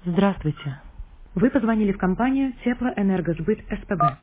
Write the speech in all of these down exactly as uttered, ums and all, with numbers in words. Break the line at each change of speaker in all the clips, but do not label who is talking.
Здравствуйте. Вы позвонили в компанию Теплоэнергосбыт СПБ.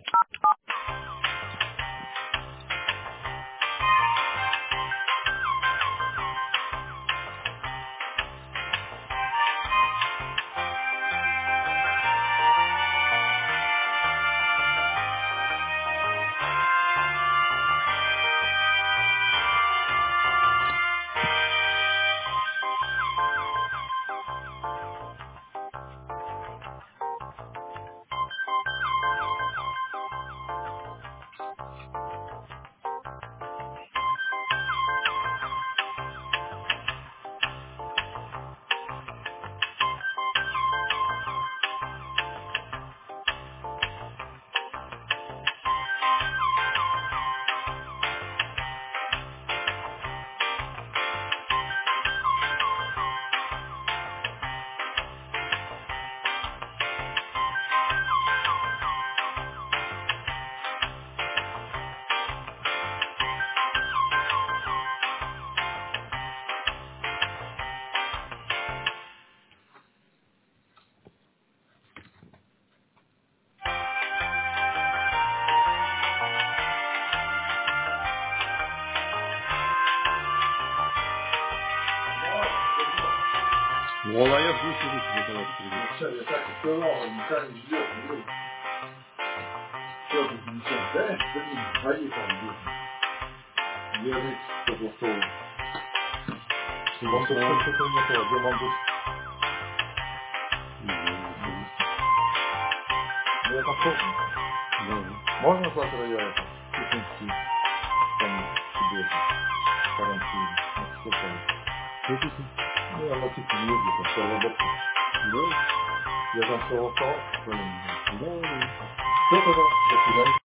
Ну, а я жду, сижу, тебе когда придет.
Ну, сейчас, я так и сказал, он никак не ждет, блин. Что тут несем? Да, блин, ходи там, блин. Держись, согласовывай. Вам тут
Согласовал.
что-то не то, где вам тут...
Не знаю, выходи.
Ну, я там помню.
Давай.
Можно завтра я это, пятнадцать, там, тебе это, карантин, на сколько?
Что ты?
Ну, я на типе не ездил, там, серводопки.
Да?
Я там согласовал, блин.
Да, да.
Все тогда, до свидания.